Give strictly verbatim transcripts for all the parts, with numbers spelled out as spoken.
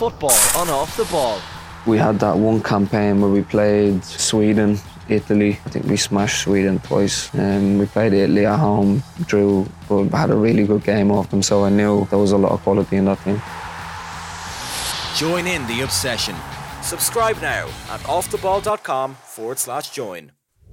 football on Off the Ball. We had that one campaign where we played Sweden, Italy. I think we smashed Sweden twice. Um, we played Italy at home, drew, but had a really good game off them, so I knew there was a lot of quality in that team. Join in the obsession. Subscribe now at offtheball.com forward slash join.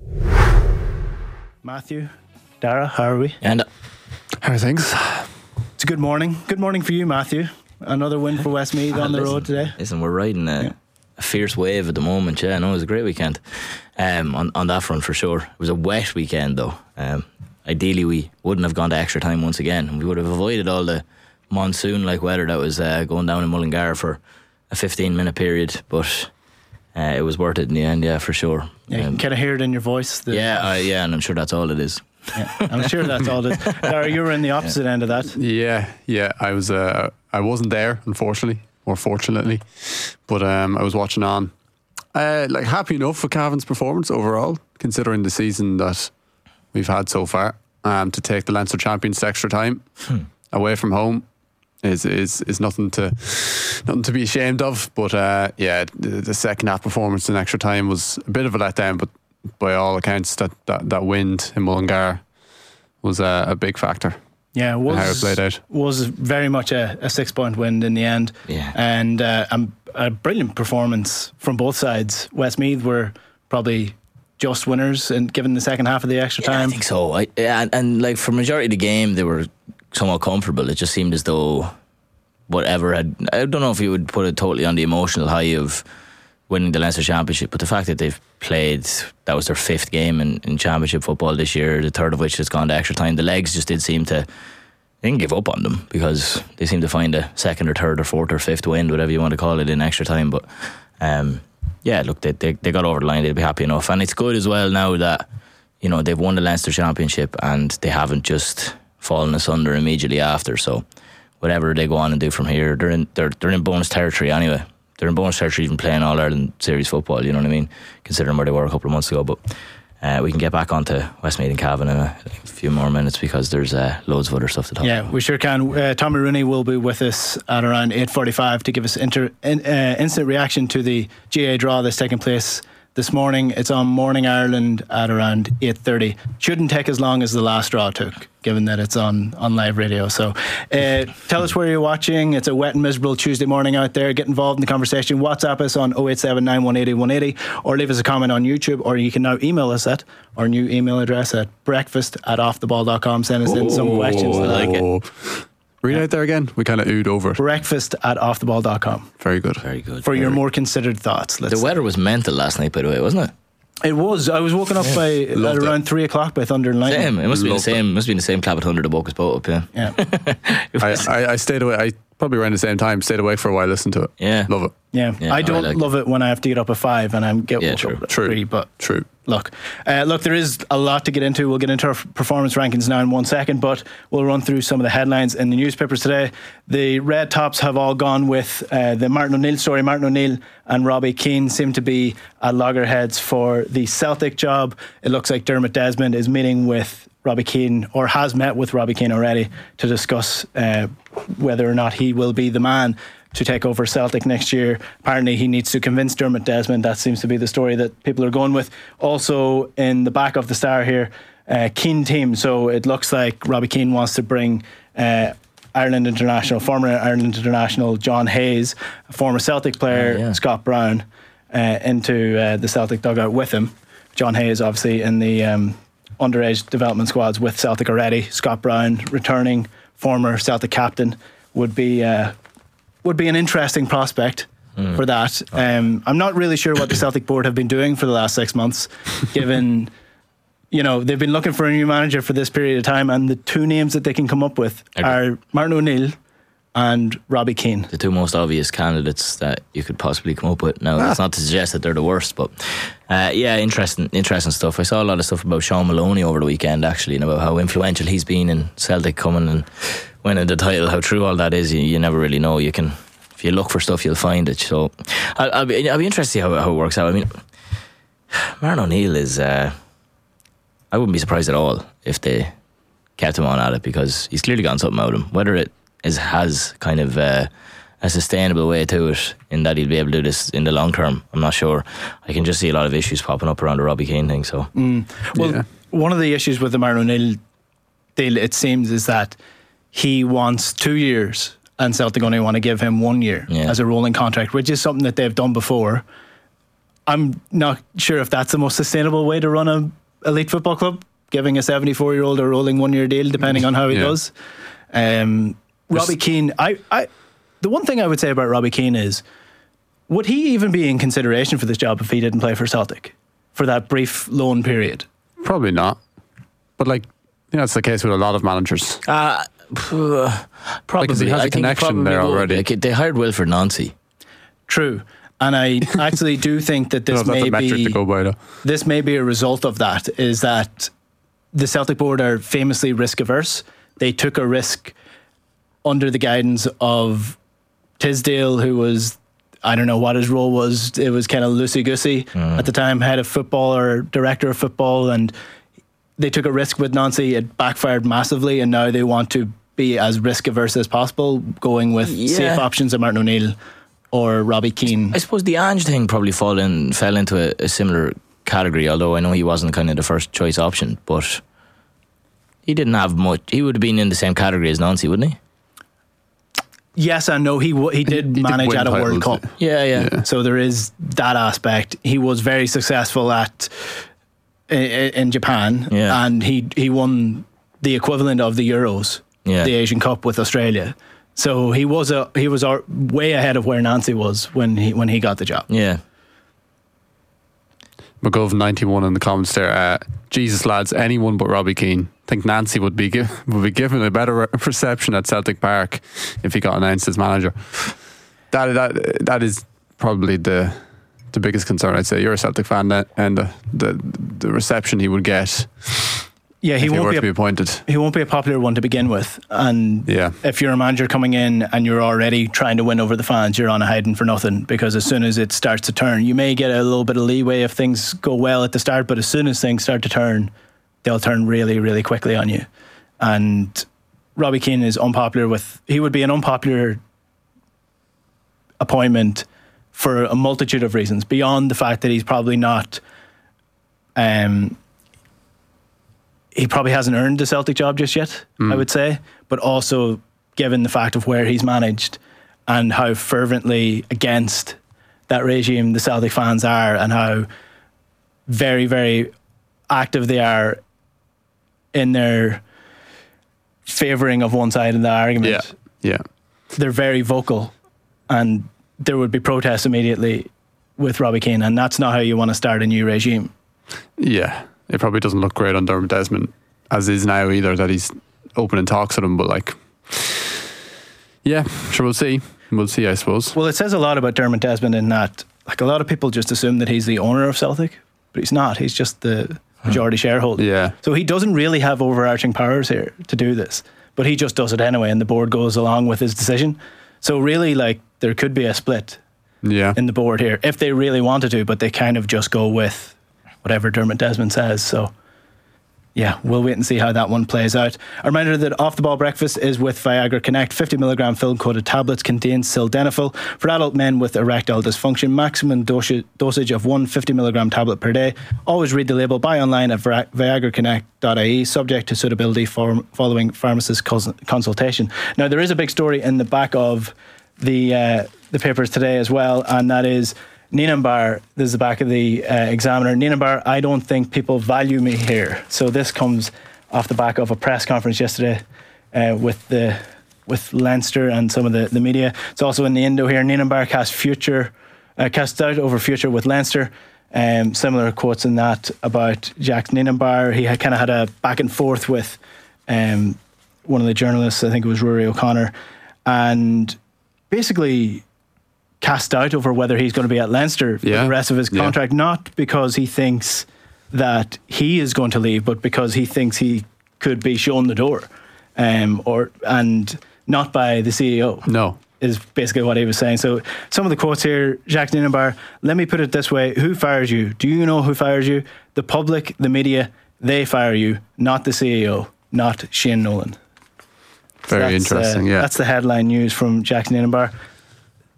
Matthew, Dara, how are we? And how are things? It's a good morning. Good morning for you, Matthew. Another win for Westmeath on the listen, road today. Listen, we're riding a, yeah. a fierce wave at the moment. Yeah, no, it was a great weekend um, on, on that front for sure. It was a wet weekend though. Um, ideally, we wouldn't have gone to extra time once again. We would have avoided all the monsoon-like weather that was uh, going down in Mullingar for a fifteen minute period, but uh, it was worth it in the end, yeah, for sure. Yeah, you um, can kind of hear it in your voice. The yeah, uh, yeah, and I'm sure that's all it is. Yeah, I'm sure that's all it is. Dara, you were in the opposite yeah. end of that. Yeah, yeah, I was. Uh, I wasn't there, unfortunately, or fortunately, but um, I was watching on. Uh, like happy enough with Cavan's performance overall, considering the season that we've had so far. Um, to take the Leinster champions to extra time hmm. away from home is is is nothing to nothing to be ashamed of. But uh, yeah, the, the second half performance in extra time was a bit of a letdown. But by all accounts, that that, that wind in Mullingar was a, a big factor. Yeah, it was, how it played out. Was very much a, a six point win in the end. Yeah, and uh, a, a brilliant performance from both sides. Westmeath were probably just winners, and given the second half of the extra yeah, time. I think so. I, and, and like for majority of the game, they were somewhat comfortable. It just seemed as though whatever had, I don't know if you would put it totally on the emotional high of winning the Leinster Championship, but the fact that they've played, that was their fifth game in, in Championship football this year, the third of which has gone to extra time. The legs just did seem to, they didn't give up on them because they seemed to find a second or third or fourth or fifth win, whatever you want to call it, in extra time. But um, yeah, look, they, they they got over the line. They'll be happy enough, and it's good as well now that you know they've won the Leinster Championship and they haven't just fallen asunder immediately after. So whatever they go on and do from here, they're in they're they're in bonus territory anyway. They're in bonus territory even playing All Ireland series football. You know what I mean? Considering where they were a couple of months ago, but. Uh, we can get back onto Westmeath and Cavan in a, a few more minutes because there's uh, loads of other stuff to talk yeah, about. Yeah, we sure can. Uh, Tommy Rooney will be with us at around eight forty-five to give us inter, in, uh, instant reaction to the G A A draw that's taking place this morning. It's on Morning Ireland at around eight thirty. Shouldn't take as long as the last draw took, given that it's on, on live radio. So uh, tell us where you're watching. It's a wet and miserable Tuesday morning out there. Get involved in the conversation. WhatsApp us on oh eight seven nine one eight oh one eight oh or leave us a comment on YouTube, or you can now email us at our new email address at breakfast at offtheball dot com. Send us in some questions. I like it. Read it out there again. We kind of oohed over it. Breakfast at offtheball dot com. Very good. Very good. For Very your more considered thoughts. Let's the weather was mental last night, by the way, wasn't it? It was. I was woken up yeah. by at around it. three o'clock by thunder and lightning. Same. It must have been the same. It. Must have been the same clap of thunder the boat was boat up. Yeah. Yeah. I, I, I stayed away. I probably around the same time. Stayed awake for a while. Listened to it. Yeah. Love it. Yeah. yeah I don't I like love it. it when I have to get up at five and I'm get yeah, woke true. up at true. three. But true. Look, uh, look. There is a lot to get into. We'll get into our performance rankings now in one second, but we'll run through some of the headlines in the newspapers today. The Red Tops have all gone with uh, the Martin O'Neill story. Martin O'Neill and Robbie Keane seem to be at loggerheads for the Celtic job. It looks like Dermot Desmond is meeting with Robbie Keane, or has met with Robbie Keane already, to discuss uh, whether or not he will be the man to take over Celtic next year. Apparently he needs to convince Dermot Desmond. That seems to be the story that people are going with. Also in the back of the Star here, uh, Keane team. So it looks like Robbie Keane wants to bring uh, Ireland international, former Ireland international John Hayes, a former Celtic player, oh, yeah. Scott Brown, uh, into uh, the Celtic dugout with him. John Hayes obviously in the um, underage development squads with Celtic already. Scott Brown, returning former Celtic captain, would be uh, would be an interesting prospect mm. for that. Um, I'm not really sure what the Celtic board have been doing for the last six months, given, you know, they've been looking for a new manager for this period of time, and the two names that they can come up with are Martin O'Neill and Robbie Keane. The two most obvious candidates that you could possibly come up with. Now, ah. that's not to suggest that they're the worst, but uh, yeah, interesting interesting stuff. I saw a lot of stuff about Sean Maloney over the weekend, actually, and about how influential he's been in Celtic coming and winning the title. How true all that is, you, you never really know. You can, if you look for stuff, you'll find it. So I'll, I'll, be, I'll be interested to see how, how it works out. I mean, Martin O'Neill is, uh, I wouldn't be surprised at all if they kept him on at it, because he's clearly gotten something out of him. Whether it is has kind of uh, a sustainable way to it, in that he'll be able to do this in the long term. I'm not sure. I can just see a lot of issues popping up around the Robbie Keane thing. So, mm. well, yeah. one of the issues with the Martin O'Neill deal, it seems, is that he wants two years and Celtic only want to give him one year yeah. as a rolling contract, which is something that they've done before. I'm not sure if that's the most sustainable way to run a elite football club, giving a seventy-four year old a rolling one year deal depending on how he yeah. does. Um, Robbie Keane, I, I, the one thing I would say about Robbie Keane is, would he even be in consideration for this job if he didn't play for Celtic for that brief loan period? Probably not. But like, you know, it's the case with a lot of managers. uh, probably. Because he has a I think connection probably there would. already. Like, they hired Wilfred Nancy. True. And I actually do think that this No, that's may a metric be to go by, though. this may be a result of that, is that the Celtic board are famously risk averse. They took a risk under the guidance of Tisdale, who was, I don't know what his role was, it was kind of loosey-goosey mm. at the time, head of football or director of football, and they took a risk with Nancy. It backfired massively, and now they want to be as risk averse as possible, going with Yeah. safe options of Martin O'Neill or Robbie Keane. I suppose the Ange thing probably fall in, fell into a, a similar category, although I know he wasn't kind of the first choice option, but he didn't have much. He would have been in the same category as Nancy, wouldn't he? Yes and no. He w- he did He did manage win at a World titles, Cup. Yeah, yeah. Yeah. So there is that aspect. He was very successful at i- i- in Japan, Yeah. and he he won the equivalent of the Euros, Yeah. the Asian Cup with Australia. So he was a he was a, way ahead of where Nancy was when he when he got the job. Yeah. McGov ninety-one in the comments there. Uh, Jesus, lads, anyone but Robbie Keane. I think Nancy would be gi- would be given a better re- reception at Celtic Park if he got announced as manager. That that that is probably the the biggest concern. I'd say you're a Celtic fan, that, and the, the the reception he would get Yeah, he if he won't were be to be a, appointed. he won't be a popular one to begin with. And Yeah. if you're a manager coming in and you're already trying to win over the fans, you're on a hiding for nothing, because as soon as it starts to turn, you may get a little bit of leeway if things go well at the start, but as soon as things start to turn, they'll turn really, really quickly on you. And Robbie Keane is unpopular with, he would be an unpopular appointment for a multitude of reasons, beyond the fact that he's probably not, um, he probably hasn't earned the Celtic job just yet, mm. I would say, but also given the fact of where he's managed and how fervently against that regime the Celtic fans are, and how very, very active they are in their favouring of one side of the argument. Yeah, yeah. They're very vocal, and there would be protests immediately with Robbie Keane, and that's not how you want to start a new regime. Yeah, it probably doesn't look great on Dermot Desmond, as is now either, that he's opening talks with him, but like, yeah, sure, we'll see. We'll see, I suppose. Well, it says a lot about Dermot Desmond in that, like, a lot of people just assume that he's the owner of Celtic, but he's not. He's just the majority shareholder. Yeah. So he doesn't really have overarching powers here to do this, but he just does it anyway, and the board goes along with his decision. So really, like, there could be a split Yeah. in the board here if they really wanted to, but they kind of just go with whatever Dermot Desmond says. So yeah, we'll wait and see how that one plays out. A reminder that Off the Ball Breakfast is with Viagra Connect. fifty milligram film-coated tablets contain sildenafil for adult men with erectile dysfunction. Maximum dosage dosage of one fifty milligram tablet per day. Always read the label. Buy online at viagra connect dot I E, subject to suitability for following pharmacist cons- consultation. Now, there is a big story in the back of the uh, the papers today as well, and that is Nienaber. This is the back of the uh, Examiner. Nienaber, I don't think people value me here. So this comes off the back of a press conference yesterday uh, with the with Leinster and some of the, the media. It's also in the Indo here. Nienaber cast future, uh, cast doubt over future with Leinster. Um, similar quotes in that about Jack Nienaber. He had kind of had a back and forth with um, one of the journalists, I think it was Rory O'Connor, and basically cast out over whether he's going to be at Leinster for Yeah. the rest of his Yeah. contract, not because he thinks that he is going to leave, but because he thinks he could be shown the door, um, or and not by the C E O. No. Is basically what he was saying. So some of the quotes here, Jacques Nienaber, let me put it this way: who fires you? Do you know who fires you? The public, the media, they fire you, not the C E O, not Shane Nolan. So Very that's, interesting, uh, yeah. That's the headline news from Jacques Nienaber.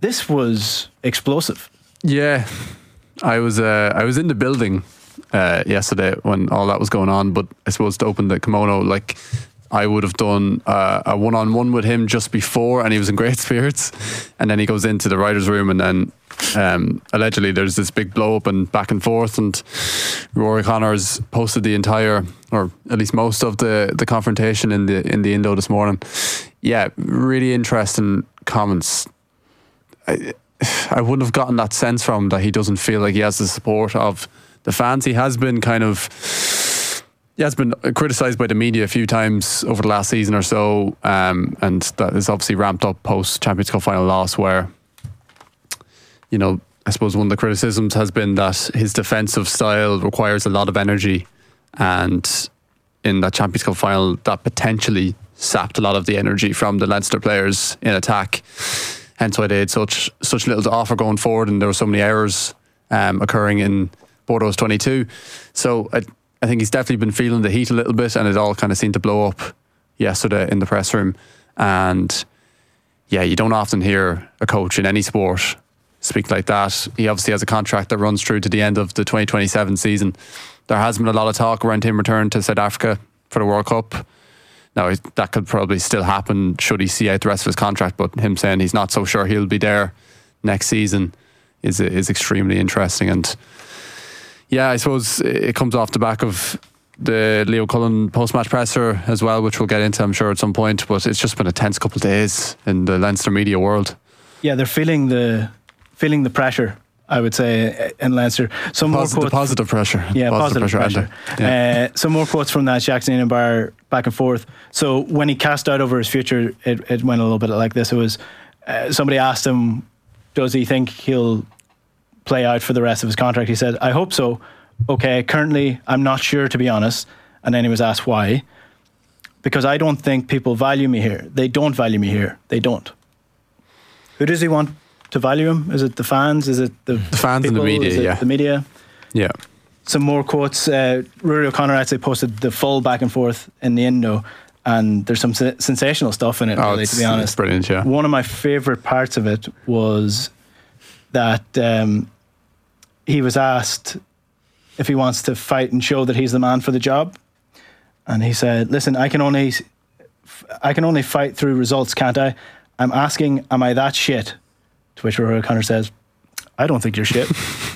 This was explosive. Yeah, I was uh, I was in the building uh, yesterday when all that was going on, but I suppose to open the kimono, like I would have done uh, a one-on-one with him just before, and he was in great spirits, and then he goes into the writer's room, and then um, allegedly there's this big blow up and back and forth, and Rory O'Connor's posted the entire, or at least most of the the confrontation in the in the Indo this morning. Yeah, really interesting comments. I, I wouldn't have gotten that sense from him that he doesn't feel like he has the support of the fans. He has been kind of, he has been criticised by the media a few times over the last season or so, um, and that is obviously ramped up post Champions Cup final loss, where, you know, I suppose one of the criticisms has been that his defensive style requires a lot of energy, and in that Champions Cup final that potentially sapped a lot of the energy from the Leinster players in attack. Hence why they had such such little to offer going forward, and there were so many errors um, occurring in Bordeaux's twenty-two. So I, I think he's definitely been feeling the heat a little bit, and it all kind of seemed to blow up yesterday in the press room. And yeah, you don't often hear a coach in any sport speak like that. He obviously has a contract that runs through to the end of the twenty twenty-seven season. There has been a lot of talk around him returning to South Africa for the World Cup. Now, that could probably still happen should he see out the rest of his contract, but him saying he's not so sure he'll be there next season is is extremely interesting. And yeah, I suppose it comes off the back of the Leo Cullen post-match presser as well, which we'll get into, I'm sure, at some point. But it's just been a tense couple of days in the Leinster media world. Yeah, they're feeling the feeling the pressure, I would say, in Leinster. Some Posit- more quotes. Positive pressure. Yeah, positive, positive pressure. pressure. Yeah. Uh, some more quotes from that Jacques Nienaber back and forth. So when he cast out over his future, it, it went a little bit like this. It was uh, somebody asked him, does he think he'll play out for the rest of his contract? He said, I hope so. Okay, currently I'm not sure, to be honest. And then he was asked why. Because I don't think people value me here. They don't value me here. They don't. Who does he want to value him? Is it the fans? Is it the, the fans people? and the media? Is it yeah, the media. Yeah. Some more quotes. Uh, Rory O'Connor actually posted the full back and forth in the Indo, and there's some se- sensational stuff in it. Oh, really, to be honest, it's brilliant. Yeah. One of my favourite parts of it was that um, he was asked if he wants to fight and show that he's the man for the job, and he said, "Listen, I can only, I can only fight through results, can't I? I'm asking, am I that shit?" To which Rory O'Connor says, "I don't think you're shit."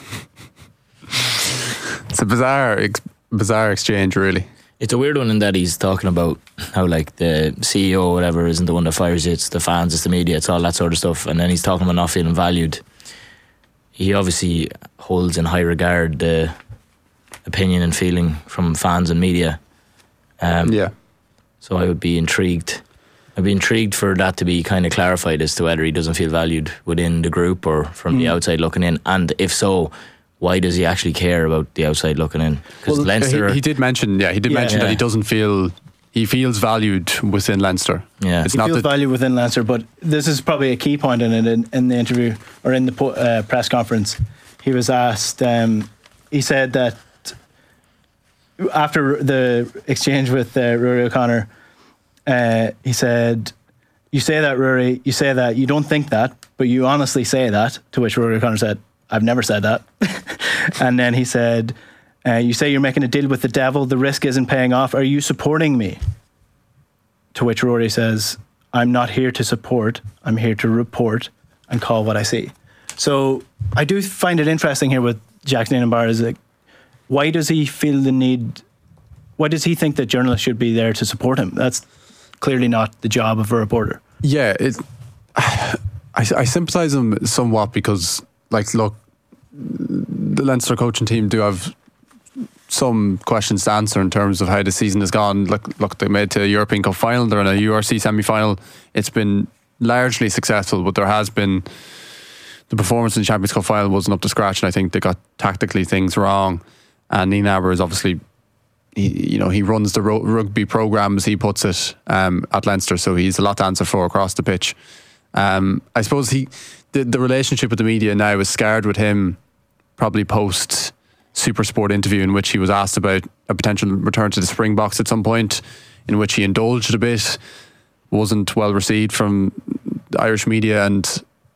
It's a bizarre, ex- bizarre exchange, really. It's a weird one in that he's talking about how, like, the C E O or whatever isn't the one that fires you, it's the fans, it's the media, it's all that sort of stuff. And then he's talking about not feeling valued. He obviously holds in high regard the opinion and feeling from fans and media. Um, yeah. So I would be intrigued. I'd be intrigued for that to be kind of clarified as to whether he doesn't feel valued within the group or from mm. the outside looking in. And if so, why does he actually care about the outside looking in? Because well, Leinster, he, he did mention, yeah, he did yeah, mention yeah. that he doesn't feel he feels valued within Leinster. Yeah, it's he not feels that valued within Leinster, but this is probably a key point in it in, in the interview or in the po- uh, press conference. He was asked. Um, he said that after the exchange with uh, Rory O'Connor, uh, he said, "You say that, Rory. You say that. You don't think that, but you honestly say that." To which Rory O'Connor said, "I've never said that." And then he said, uh, "You say you're making a deal with the devil. The risk isn't paying off. Are you supporting me?" To which Rory says, "I'm not here to support. I'm here to report and call what I see." So I do find it interesting here with Jacques Nienaber is like, why does he feel the need? Why does he think that journalists should be there to support him? That's clearly not the job of a reporter. Yeah, it, I, I sympathise with him somewhat because, like, look, the Leinster coaching team do have some questions to answer in terms of how the season has gone. Look, look, they made to a European Cup final. They're in a U R C semi-final. It's been largely successful, but there has been the performance in the Champions Cup final wasn't up to scratch, and I think they got tactically things wrong. And Nienaber is obviously, he, you know, he runs the ro- rugby programme, as he puts it, um, at Leinster, so he's a lot to answer for across the pitch. Um, I suppose he, the, the relationship with the media now is scarred with him, probably post Supersport interview in which he was asked about a potential return to the Springboks at some point, in which he indulged a bit, wasn't well received from the Irish media, and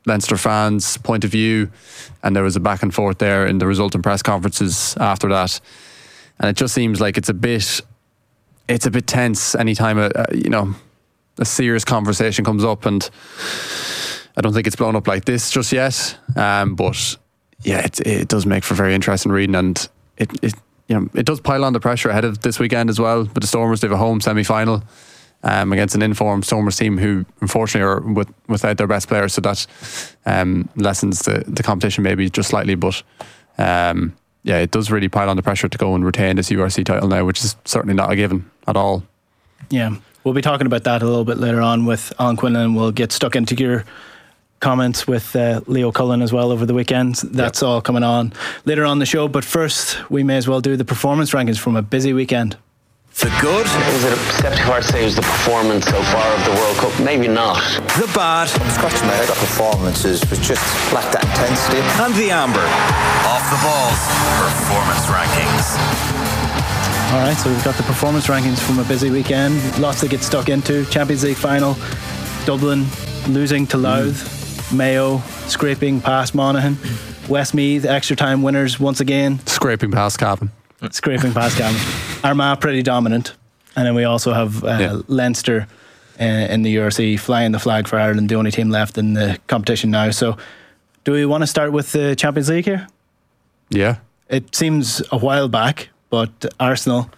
Leinster fans' point of view, and there was a back and forth there in the resultant press conferences after that, and it just seems like it's a bit it's a bit tense anytime a, a you know a serious conversation comes up, and I don't think it's blown up like this just yet, um, but yeah, it, it does make for very interesting reading, and it, it you know it does pile on the pressure ahead of this weekend as well. But the Stormers, they have a home semi-final um, against an informed Stormers team who unfortunately are with, without their best players, so that um, lessens the, the competition maybe just slightly, but um, yeah, it does really pile on the pressure to go and retain this U R C title now, which is certainly not a given at all. Yeah, we'll be talking about that a little bit later on with Alan Quinlan, and we'll get stuck into your comments with uh, Leo Cullen as well over the weekend. That's yep. all coming on later on the show, but first we may as well do the performance rankings from a busy weekend. The good. Is it acceptable to say it was the performance so far of the World Cup? Maybe not. The bad. I'm scratching my head. The performances was just lacked that intensity. And the amber. Off the balls. Performance rankings. All right, so we've got the performance rankings from a busy weekend. Lots to get stuck into. Champions League final. Dublin losing to Louth. Mm. Mayo scraping past Monaghan. Westmeath extra time winners once again. Scraping past Cavan. Scraping past Cavan. Armagh pretty dominant, and then we also have uh, yeah. Leinster uh, in the U R C flying the flag for Ireland, the only team left in the competition now. So do we want to start with the Champions League here? Yeah. It seems a while back, but Arsenal,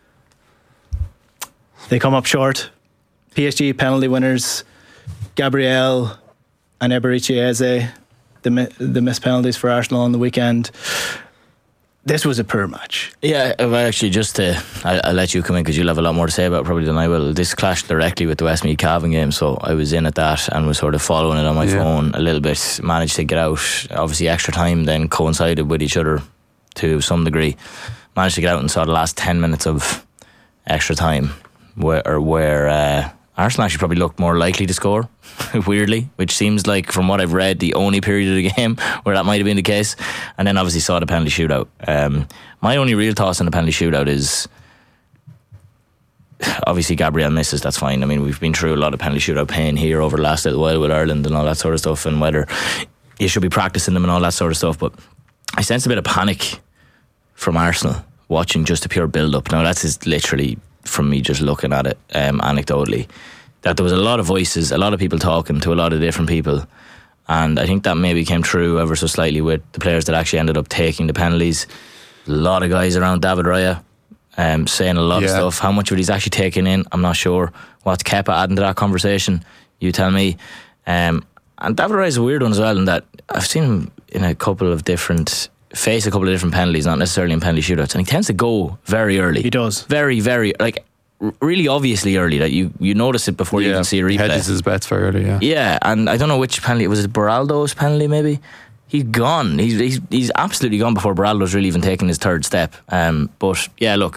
they come up short. P S G penalty winners, Gabriel and Eberechi Eze, the, the missed penalties for Arsenal on the weekend. This was a poor match. Yeah, well, actually, just to, I'll, I'll let you come in because you'll have a lot more to say about it probably than I will. This clashed directly with the Westmeath Cavan game, so I was in at that and was sort of following it on my yeah. phone a little bit. Managed to get out. Obviously, extra time then coincided with each other to some degree. Managed to get out and saw the last ten minutes of extra time, where or where uh, Arsenal actually probably looked more likely to score, weirdly, which seems like, from what I've read, the only period of the game where that might have been the case. And then obviously saw the penalty shootout. Um, my only real thoughts on the penalty shootout is, obviously Gabriel misses, that's fine. I mean, we've been through a lot of penalty shootout pain here over the last little while with Ireland and all that sort of stuff, and whether you should be practicing them and all that sort of stuff. But I sense a bit of panic from Arsenal watching just a pure build-up. Now, that's just literally from me just looking at it um, anecdotally, that there was a lot of voices, a lot of people talking to a lot of different people, and I think that maybe came true ever so slightly with the players that actually ended up taking the penalties. A lot of guys around David Raya um, saying a lot yeah. of stuff. How much of it he's actually taking in, I'm not sure. What's Kepa adding to that conversation? You tell me. Um, and David Raya is a weird one as well, in that I've seen him in a couple of different face a couple of different penalties, not necessarily in penalty shootouts, and he tends to go very early. He does. Very, very, like, really obviously early, that you, you notice it before yeah. you even see a replay. Hedges his bets very early, yeah. Yeah, and I don't know which penalty, was it Beraldo's penalty maybe? He's gone. He's, he's he's absolutely gone before Beraldo's really even taken his third step. Um, but yeah, look,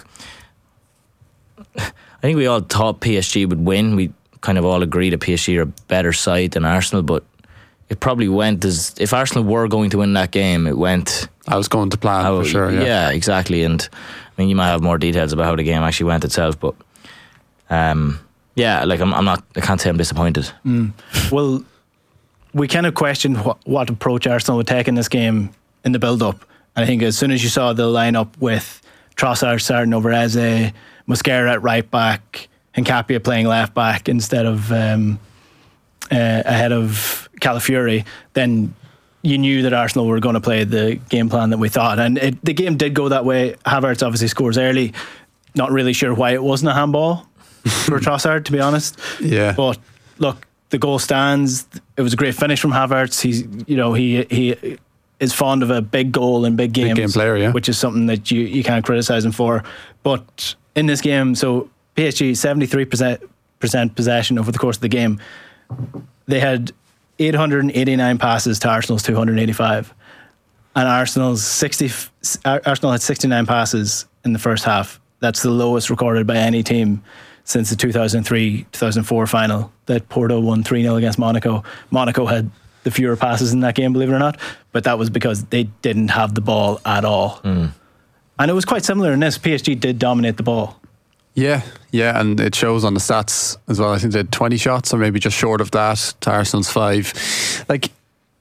I think we all thought P S G would win. We kind of all agreed that P S G are a better side than Arsenal, but it probably went as, if Arsenal were going to win that game, it went... I was going to plan, how, for sure, yeah. Yeah, exactly. And I mean, you might have more details about how the game actually went itself, but um, yeah, like I'm, I'm not, I can't say I'm disappointed. Mm. Well, we kind of questioned what, what approach Arsenal would take in this game in the build-up. And I think as soon as you saw the lineup with Trossard starting over Eze, Mosquera at right back, Hincapie playing left back instead of um, uh, ahead of Calafiori, then you knew that Arsenal were going to play the game plan that we thought, and it, the game did go that way. Havertz obviously scores early. Not really sure why it wasn't a handball for Trossard, to be honest. Yeah. But look, the goal stands. It was a great finish from Havertz. He's, you know, he he is fond of a big goal in big games, big game player, yeah. which is something that you, you can't criticise him for. But in this game, so P S G seventy-three percent possession over the course of the game. They had eight hundred eighty-nine passes to Arsenal's two hundred eighty-five, and Arsenal's sixty. Arsenal had sixty-nine passes in the first half. That's the lowest recorded by any team since the two thousand three two thousand four final that Porto won three nil against Monaco. Monaco had the fewer passes in that game, believe it or not, but that was because they didn't have the ball at all. Mm. And it was quite similar in this. P S G did dominate the ball. Yeah, yeah, and it shows on the stats as well. I think they had twenty shots, or maybe just short of that, to Arsenal's five. Like,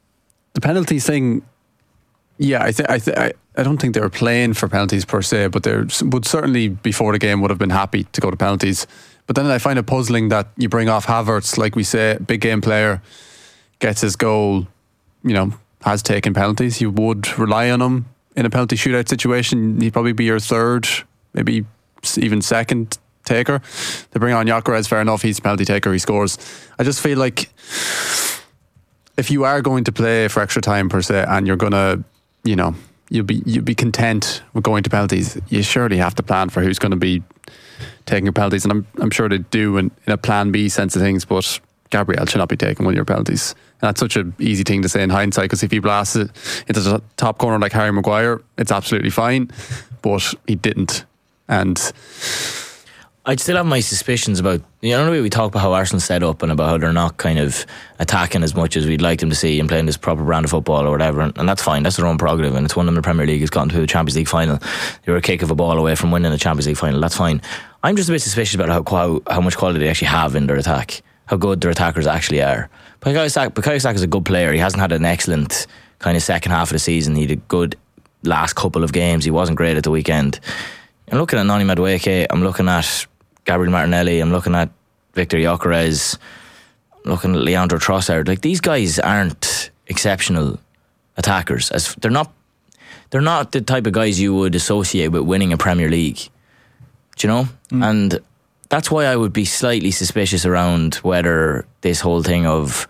the penalties thing, yeah, I think I, th- I I don't think they were playing for penalties per se, but they would certainly before the game would have been happy to go to penalties. But then I find it puzzling that you bring off Havertz, like we say, big game player, gets his goal, you know, has taken penalties. You would rely on him in a penalty shootout situation. He'd probably be your third, maybe even second taker. They bring on Gyökeres, fair enough, he's a penalty taker, he scores. I just feel like if you are going to play for extra time per se, and you're gonna, you know, you'll be you'll be content with going to penalties, you surely have to plan for who's going to be taking your penalties, and I'm I'm sure they do in, in a plan B sense of things, but Gabriel should not be taking one of your penalties. And that's such an easy thing to say in hindsight, because if he blasts it into the top corner like Harry Maguire, it's absolutely fine, but he didn't. And I'd still have my suspicions about, you know, the way we talk about how Arsenal set up and about how they're not kind of attacking as much as we'd like them to see and playing this proper brand of football or whatever, and, and that's fine, that's their own prerogative, and it's one of them. The Premier League has gotten to the Champions League final. They were a kick of a ball away from winning the Champions League final, that's fine. I'm just a bit suspicious about how how, how much quality they actually have in their attack, how good their attackers actually are. Bukayo Saka, Bukayo Saka is a good player. He hasn't had an excellent kind of second half of the season. He had a good last couple of games. He wasn't great at the weekend. I'm looking at Noni Madueke, I'm looking at Gabriel Martinelli, I'm looking at Victor Gyökeres, I'm looking at Leandro Trossard. Like, these guys aren't exceptional attackers. As they're not, they're not the type of guys you would associate with winning a Premier League. Do you know? Mm. And that's why I would be slightly suspicious around whether this whole thing of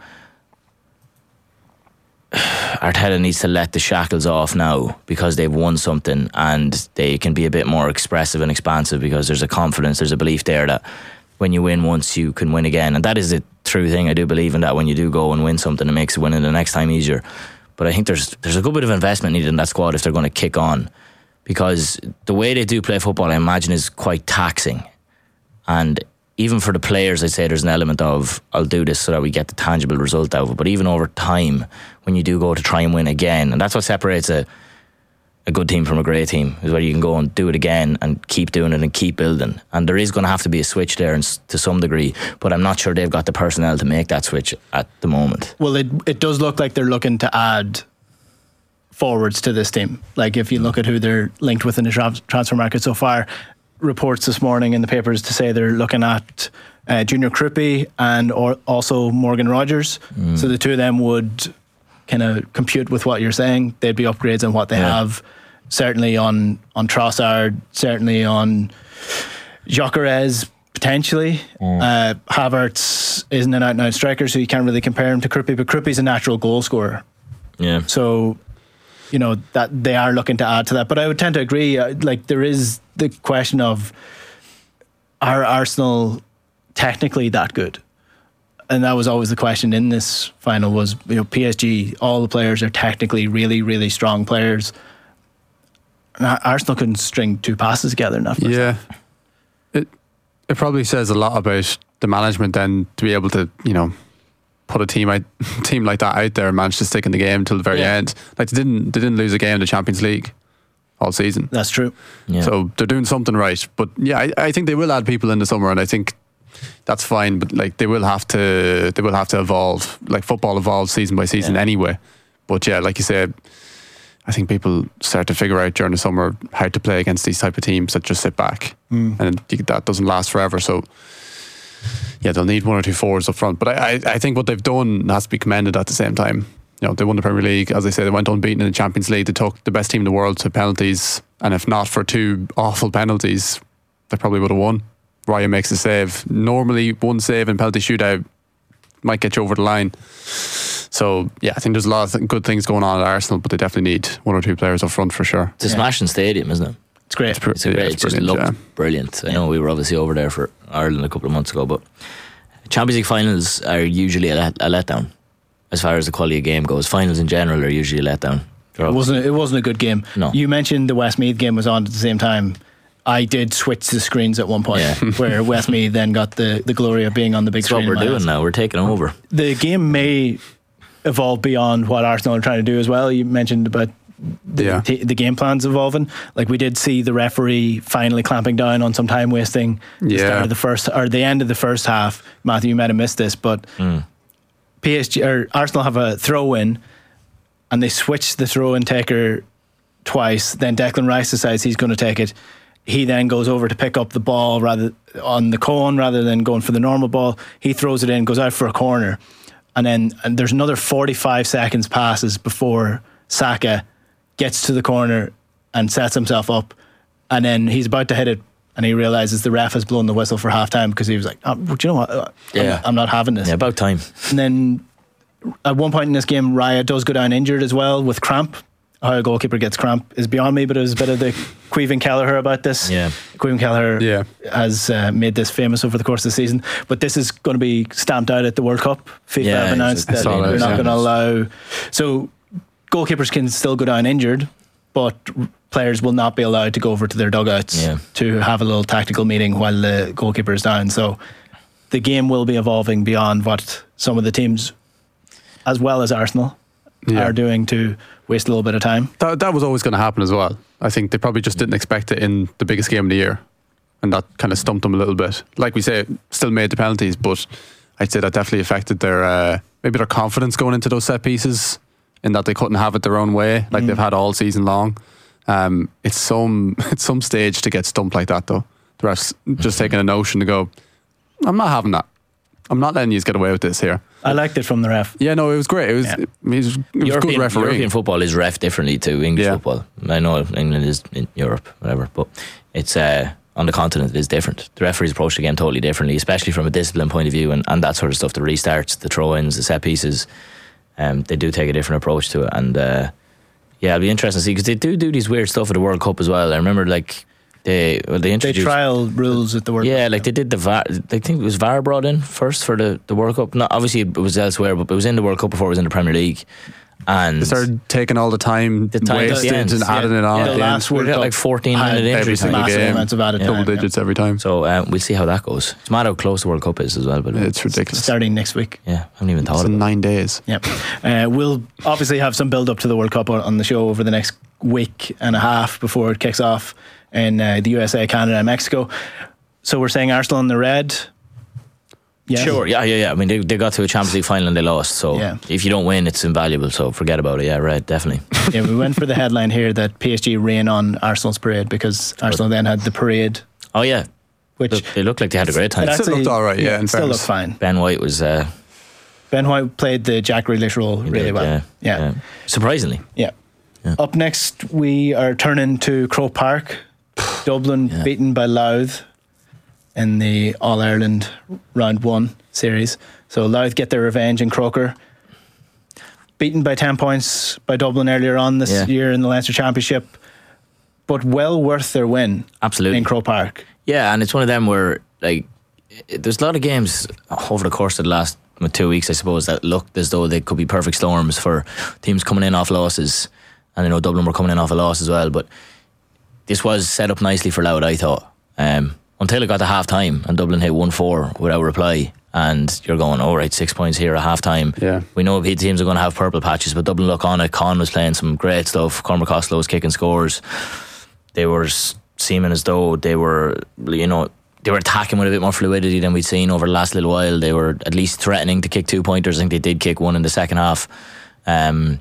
Arteta needs to let the shackles off now because they've won something, and they can be a bit more expressive and expansive because there's a confidence, there's a belief there that when you win once you can win again. And that is a true thing. I do believe in that. When you do go and win something, it makes winning the next time easier. But I think there's there's a good bit of investment needed in that squad if they're going to kick on, because the way they do play football, I imagine, is quite taxing. And even for the players, I'd say there's an element of, I'll do this so that we get the tangible result out of it. But even over time, when you do go to try and win again, and that's what separates a a good team from a great team, is where you can go and do it again and keep doing it and keep building. And there is going to have to be a switch there to some degree, but I'm not sure they've got the personnel to make that switch at the moment. Well, it it does look like they're looking to add forwards to this team. Like, if you look at who they're linked with in the tra- transfer market so far, reports this morning in the papers to say they're looking at uh, Junior Kripke and or also Morgan Rogers. Mm. So the two of them would kind of compute with what you're saying. They'd be upgrades on what they yeah. have. Certainly on on Trossard, certainly on Gyökeres, potentially. Mm. Uh, Havertz isn't an out-and-out striker, so you can't really compare him to Kripke, but Kripke's a natural goal scorer. Yeah. So, you know, that they are looking to add to that. But I would tend to agree, uh, like, there is the question of, are Arsenal technically that good? And that was always the question in this final, was, you know, P S G, all the players are technically really, really strong players. And Arsenal couldn't string two passes together in that first Yeah. half. It, it probably says a lot about the management then to be able to, you know, put a team out, team like that out there and manage to stick in the game till the very yeah. end. Like, they didn't they didn't lose a game in the Champions League all season. That's true. Yeah. So they're doing something right. But yeah, I, I think they will add people in the summer, and I think that's fine. But like, they will have to they will have to evolve. Like, football evolves season by season yeah. anyway. But yeah, like you said, I think people start to figure out during the summer how to play against these type of teams that just sit back, mm. and that doesn't last forever. So yeah, they'll need one or two forwards up front. But I, I, I think what they've done has to be commended at the same time. You know, they won the Premier League, as I say, they went unbeaten in the Champions League. They took the best team in the world to penalties, and if not for two awful penalties, they probably would have won. Raya makes a save. Normally, one save in penalty shootout might get you over the line. So yeah, I think there's a lot of good things going on at Arsenal, but they definitely need one or two players up front for sure. It's a yeah. smashing stadium, isn't it? It's great. It's, pr- it's, a great, yeah, it's, it's just looked yeah. brilliant. I know we were obviously over there for Ireland a couple of months ago, but Champions League finals are usually a, let- a letdown as far as the quality of game goes. Finals in general are usually a letdown. It wasn't. It wasn't a good game. No. You mentioned the Westmeath game was on at the same time. I did switch the screens at one point yeah. where Westmeath then got the, the glory of being on the big That's screen. That's what we're doing house. Now. We're taking over. The game may evolve beyond what Arsenal are trying to do as well. You mentioned about the, yeah. t- the game plans evolving. Like, we did see the referee finally clamping down on some time wasting. The yeah. start of the first or the end of the first half. Matthew, you might have missed this, but mm. P S G or Arsenal have a throw in. and they switch the throw-in taker twice. Then Declan Rice decides he's going to take it. He then goes over to pick up the ball rather on the cone rather than going for the normal ball. He throws it in, goes out for a corner, and then and there's another forty-five seconds passes before Saka gets to the corner and sets himself up, and then he's about to hit it, and he realizes the ref has blown the whistle for half time because he was like, oh, do you know what? I'm, Yeah. I'm not having this. Yeah, about time. And then at one point in this game, Raya does go down injured as well with cramp. How a goalkeeper gets cramp is beyond me, but it was a bit of the Caoimhin Kelleher about this. Yeah. Caoimhin Kelleher Yeah. has uh, made this famous over the course of the season, but this is going to be stamped out at the World Cup. FIFA Yeah, have announced I that saw they're that, not yeah. going to allow. So goalkeepers can still go down injured, but players will not be allowed to go over to their dugouts Yeah. to have a little tactical meeting while the goalkeeper is down. So the game will be evolving beyond what some of the teams, as well as Arsenal, Yeah. are doing to waste a little bit of time. That, that was always going to happen as well. I think they probably just didn't expect it in the biggest game of the year, and that kind of stumped them a little bit. Like we say, still made the penalties, but I'd say that definitely affected their uh, maybe their confidence going into those set pieces, in that they couldn't have it their own way like they've had all season long. Um, it's some it's some stage to get stumped like that though. The refs just taking a notion to go, I'm not having that. I'm not letting you get away with this here. I liked it from the ref. Yeah, no, it was great. It was Yeah. it was, it was European, good refereeing. European football is ref differently to English Yeah. football. I know England is in Europe, whatever, but it's uh, on the continent it is different. The referees approach the game totally differently, especially from a discipline point of view and, and that sort of stuff. The restarts, the throw-ins, the set pieces, um, they do take a different approach to it. And uh, yeah, it'll be interesting to see because they do do these weird stuff at the World Cup as well. I remember like they well, they They introduced trial rules at the World yeah, Cup. like they did the V A R. I think it was V A R brought in first for the, the World Cup. Not obviously it was elsewhere, but it was in the World Cup before it was in the Premier League. And They started taking all the time, The time at the wasted end, and yeah. adding it on. Yeah, at the the last end. we World got Cup like fourteen had minute every injury single time. massive game. amounts of added Yeah. time. double yeah. digits every time. So um, we'll see how that goes. It's mad how close the World Cup is as well. But It's ridiculous. Starting next week. yeah, I haven't even It's thought in of it. nine days. Yep. Uh, we'll obviously have some build up to the World Cup on, on the show over the next week and a half before it kicks off in uh, the U S A, Canada, and Mexico. So we're saying Arsenal in the red. Yeah. Sure, yeah, yeah, yeah. I mean, they, they got to a Champions League final and they lost. So Yeah. if you don't win, it's invaluable. So forget about it. Yeah, right, definitely. Yeah, we went for the headline here that P S G rain on Arsenal's parade because Arsenal then had the parade, Oh yeah, which Look, they looked like they had a great time. it Still actually- looked all right, yeah, in still fairness. looked fine. Ben White was uh, Ben White played the Jack Grealish role he really did, well. Yeah, Yeah. surprisingly. Yeah. Up next, we are turning to Croke Park. Dublin Yeah. beaten by Louth in the All Ireland Round One series. So Louth get their revenge in Croker. Beaten by ten points by Dublin earlier on this Yeah. year in the Leinster Championship, but well worth their win Absolutely. in Croke Park. Yeah, and it's one of them where like it- there's a lot of games over the course of the last uh, two weeks, I suppose, that looked as though they could be perfect storms for teams coming in off losses. And I know Dublin were coming in off a loss as well, but this was set up nicely for Louth, I thought. Um, until it got to half time and Dublin hit one four without reply. And you're going, all right, six points here at half time. Yeah. We know teams are going to have purple patches, but Dublin look on it. Con was playing some great stuff. Cormac Costello was kicking scores. They were s- seeming as though they were, you know, they were attacking with a bit more fluidity than we'd seen over the last little while. They were at least threatening to kick two pointers. I think they did kick one in the second half. Um,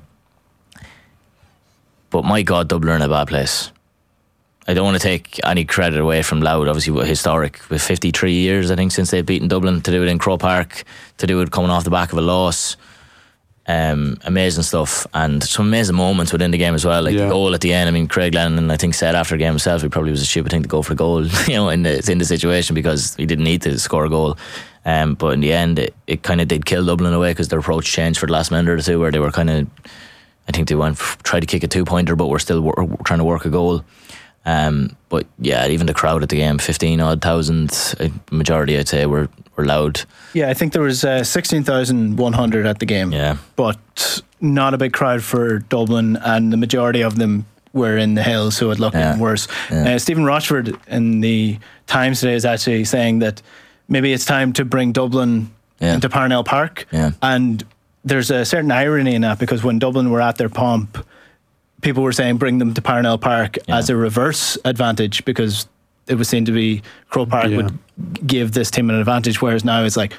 but my God, Dublin are in a bad place. I don't want to take any credit away from Louth, obviously we're historic, with fifty-three years I think since they've beaten Dublin, to do it in Croke Park, to do it coming off the back of a loss. Um, amazing stuff, and some amazing moments within the game as well, like Yeah. the goal at the end. I mean, Craig Lennon I think said after the game himself it probably was a stupid thing to go for a goal you know, in the, in the situation, because he didn't need to score a goal. Um, but in the end it, it kind of did kill Dublin in a way, because their approach changed for the last minute or two, where they were kind of, I think they went f- tried to kick a two pointer but were still wor- trying to work a goal. Um, but yeah, even the crowd at the game, fifteen odd thousand, a majority I'd say were, were loud. Yeah, I think there was uh, sixteen thousand one hundred at the game. Yeah. But not a big crowd for Dublin, and the majority of them were in the hills, so it looked Yeah. even worse. Yeah. Uh, Stephen Rochford in the Times today is actually saying that maybe it's time to bring Dublin Yeah. into Parnell Park. Yeah. And there's a certain irony in that, because when Dublin were at their pomp, people were saying bring them to Parnell Park Yeah. as a reverse advantage, because it was seen to be Croke Park Yeah. would give this team an advantage, whereas now it's like,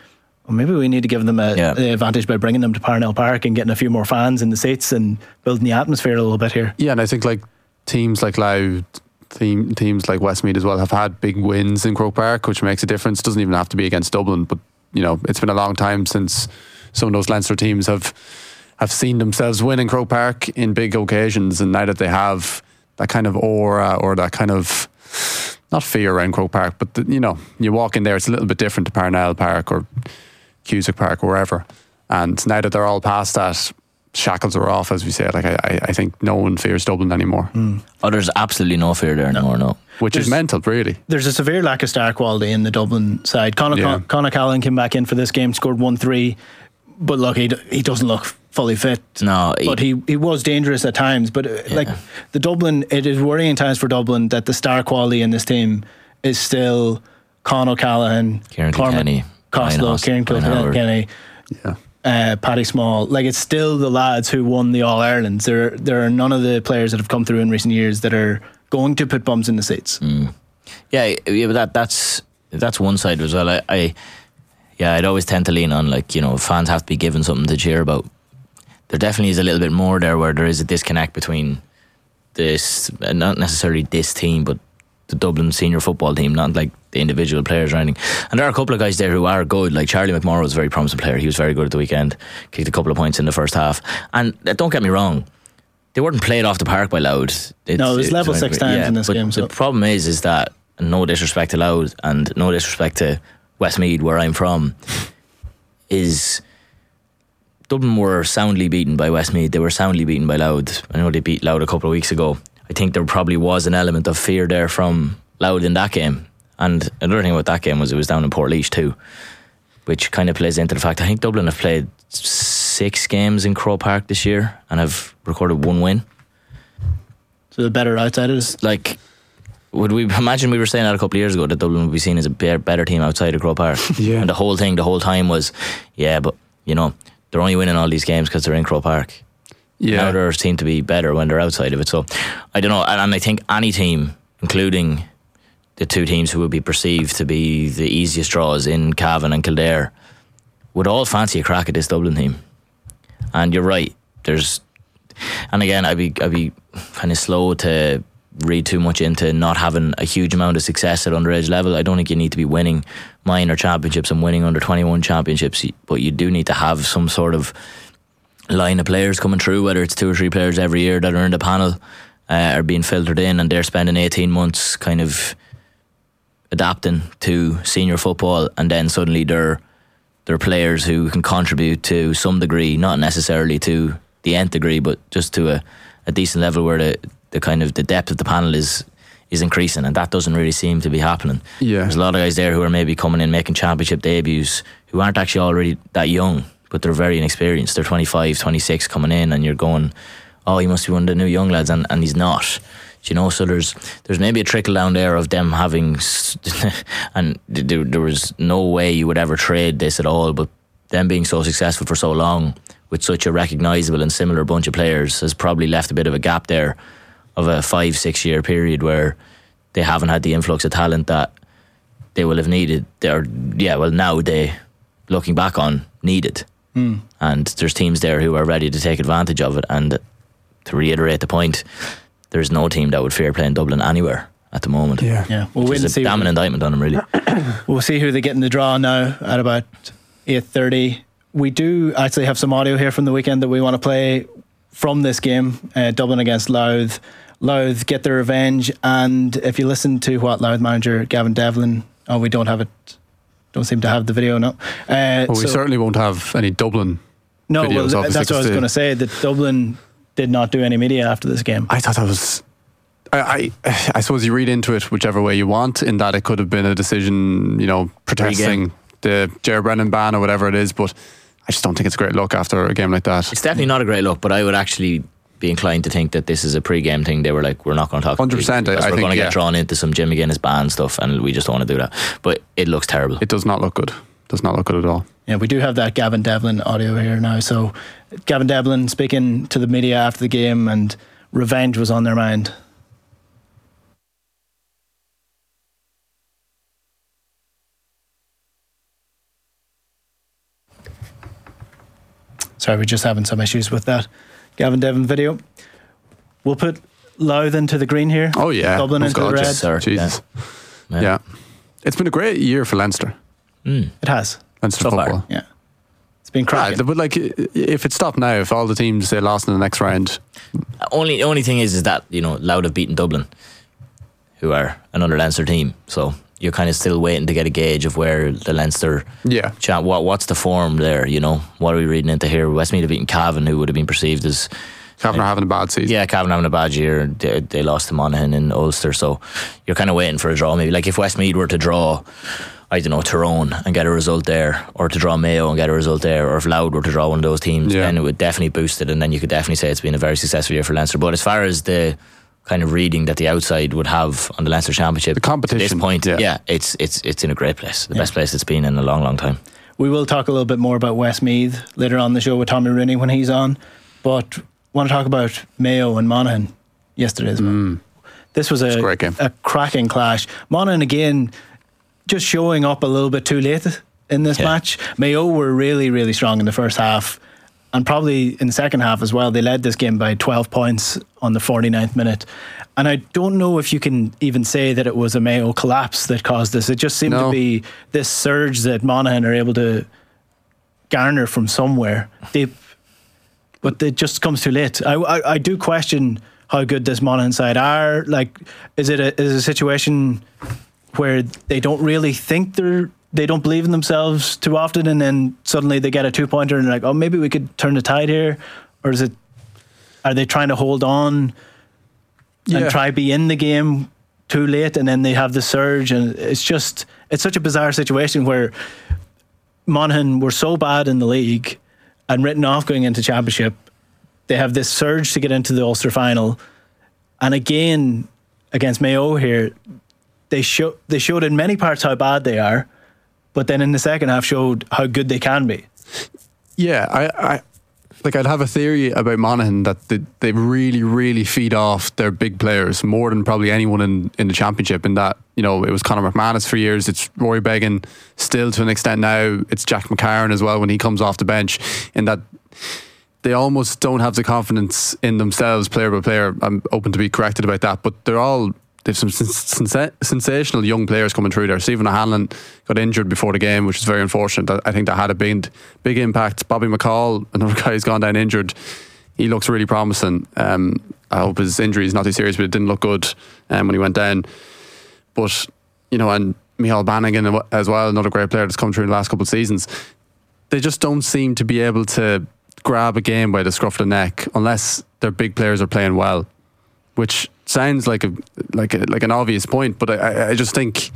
Well, maybe we need to give them a, Yeah. the advantage by bringing them to Parnell Park and getting a few more fans in the seats and building the atmosphere a little bit here. Yeah, and I think like teams like Louth, team, teams like Westmeath as well have had big wins in Croke Park, which makes a difference. Doesn't even have to be against Dublin, but you know, it's been a long time since some of those Leinster teams have have seen themselves win in Croke Park in big occasions, and now that they have that kind of aura or that kind of, not fear around Croke Park, but the, you know, you walk in there, it's a little bit different to Parnell Park or Cusack Park or wherever. And now that they're all past that, shackles are off, as we say. Like I, I think no one fears Dublin anymore. Mm. Oh, there's absolutely no fear there anymore. No, Which There's- is mental, really. There's a severe lack of star quality in the Dublin side. Conor, Yeah. Conor Callan came back in for this game, scored one three, but look, he, d- he doesn't look fully fit. No, he- but he, he was dangerous at times. But uh, like the Dublin, it is worrying times for Dublin that the star quality in this team is still Conor Callahan, Kieran Cormac Kilkenny, Ryan Costello, Hoss- Kieran Ryan Howard. Kilkenny, Yeah. uh, Paddy Small. Like it's still the lads who won the All Irelands. There, there are none of the players that have come through in recent years that are going to put bums in the seats. Yeah, yeah, but that that's that's one side as well. I, I yeah, I'd always tend to lean on like, you know, fans have to be given something to cheer about. There definitely is a little bit more there where there is a disconnect between this, uh, not necessarily this team, but the Dublin senior football team, not like the individual players or anything. And there are a couple of guys there who are good. Like Charlie McMorrow was a very promising player. He was very good at the weekend. Kicked a couple of points in the first half. And uh, don't get me wrong, they weren't played off the park by Louth. It's, No, it was it's level like- six times in this but game, so- The problem is, is that, and no disrespect to Louth and no disrespect to Westmeath, where I'm from, is Dublin were soundly beaten by Westmeath. They were soundly beaten by Louth. I know they beat Louth a couple of weeks ago. I think there probably was an element of fear there from Louth in that game. And another thing about that game was it was down in Portlaoise too, which kind of plays into the fact I think Dublin have played six games in Croke Park this year and have recorded one win. So the better outsiders. Like, would we imagine we were saying that a couple of years ago that Dublin would be seen as a be- better team outside of Croke Park? Yeah. And the whole thing, the whole time was, yeah, but you know, they're only winning all these games because they're in Croke Park. Now Yeah. they seem to be better when they're outside of it. So I don't know, and, and I think any team, including the two teams who would be perceived to be the easiest draws in Cavan and Kildare, would all fancy a crack at this Dublin team. And you're right, there's, and again, I'd be I'd be kind of slow to read too much into not having a huge amount of success at underage level. I don't think you need to be winning minor championships and winning under twenty-one championships, but you do need to have some sort of line of players coming through, whether it's two or three players every year that are in the panel, uh, are being filtered in, and they're spending eighteen months kind of adapting to senior football, and then suddenly they're they're players who can contribute to some degree, not necessarily to the nth degree, but just to a, a decent level where the, the kind of the depth of the panel is is increasing, and that doesn't really seem to be happening. Yeah. There's a lot of guys there who are maybe coming in making championship debuts who aren't actually already that young, but they're very inexperienced. They're twenty-five, twenty-six coming in, and you're going, oh, he must be one of the new young lads, and, and he's not. You know, so there's there's maybe a trickle down there of them having, and there, there was no way you would ever trade this at all, but them being so successful for so long with such a recognisable and similar bunch of players has probably left a bit of a gap there of a five, six year period where they haven't had the influx of talent that they will have needed. They're, yeah, well, now they, looking back on, needed. Mm. And there's teams there who are ready to take advantage of it. And to reiterate the point, there's no team that would fear playing Dublin anywhere at the moment. Yeah. Yeah, we'll wait It's and a see. damn indictment on them, really. We'll see who they get in the draw now at about eight thirty. We do actually have some audio here from the weekend that we want to play from this game, uh, Dublin against Louth. Louth get their revenge, and if you listen to what Louth manager Gavin Devlin, oh, we don't have it, don't seem to have the video, no. Uh, Well, we so- certainly won't have any Dublin no, videos, well, th- obviously, that's what I was because going to the- say, that Dublin did not do any media after this game. I thought that was. I, I I suppose you read into it whichever way you want, in that it could have been a decision, you know, protesting the Ger Brennan ban or whatever it is, but I just don't think it's a great look after a game like that. It's definitely not a great look, but I would actually be inclined to think that this is a pre-game thing. They were like, we're not going to talk one hundred percent, because I- I we're think, going to yeah. get drawn into some Jim McGuinness ban stuff, and we just don't want to do that. But it looks terrible. It does not look good. Does not look good at all. Yeah, we do have that Gavin Devlin audio here now. So Gavin Devlin speaking to the media after the game, and revenge was on their mind. Sorry, we're just having some issues with that Gavin Devon video. We'll put Louth into the green here. Oh yeah, Dublin oh, into God, the red. just- Sir, Jesus. yeah. Yeah. Yeah. It's been a great year for Leinster. It has. Leinster So far. football. Yeah. It's been Yeah, cracking. but like, if it stopped now, if all the teams they lost in the next round, Only only thing is is that, you know, Louth have beaten Dublin, who are another Leinster team. So you're kind of still waiting to get a gauge of where the Leinster yeah, chat. What what's the form there? You know, what are we reading into here? Westmeath have beaten Cavan, who would have been perceived as Cavan are having a bad season. yeah, Cavan having a bad year. They, they lost to Monaghan in Ulster, so you're kind of waiting for a draw. Maybe like if Westmeath were to draw, I don't know, Tyrone and get a result there, or to draw Mayo and get a result there, or if Louth were to draw one of those teams, Yeah. then it would definitely boost it, and then you could definitely say it's been a very successful year for Leinster. But as far as the kind of reading that the outside would have on the Leinster Championship, The competition, to this point, yeah. yeah, it's it's it's in a great place, the best place it's been in a long, long time. We will talk a little bit more about Westmeath later on the show with Tommy Rooney when he's on, but want to talk about Mayo and Monaghan yesterday as well. This was a, a great game. a cracking clash. Monaghan again just showing up a little bit too late in this Yeah. match. Mayo were really, really strong in the first half, and probably in the second half as well. They led this game by twelve points on the forty-ninth minute. And I don't know if you can even say that it was a Mayo collapse that caused this. It just seemed No. to be this surge that Monaghan are able to garner from somewhere deep, but it just comes too late. I, I, I do question how good this Monaghan side are. Like, is it a, is it a situation where they don't really think they're they don't believe in themselves too often, and then suddenly they get a two pointer and they're like, oh, maybe we could turn the tide here, or is it? Are they trying to hold on Yeah. and try be in the game too late, and then they have the surge, and it's just it's such a bizarre situation where Monaghan were so bad in the league and written off going into championship. They have this surge to get into the Ulster final, and again against Mayo here, they show they showed in many parts how bad they are, but then in the second half showed how good they can be. Yeah, I, I like I'd have a theory about Monaghan that they, they really, really feed off their big players more than probably anyone in, in the championship. In that, you know, it was Conor McManus for years, it's Rory Beggan still to an extent now, it's Jack McCarron as well when he comes off the bench. In that they almost don't have the confidence in themselves, player by player. I'm open to be corrected about that, but they're all. They've some sens- sensational young players coming through there. Stephen O'Hanlon got injured before the game, which is very unfortunate. I think that had a big, big impact. Bobby McCall, another guy who's gone down injured, he looks really promising. Um, I hope his injury is not too serious, but it didn't look good um, when he went down. But, you know, and Michael Bannigan as well, another great player that's come through in the last couple of seasons. They just don't seem to be able to grab a game by the scruff of the neck unless their big players are playing well, which sounds like a like a, like an obvious point, but I, I just think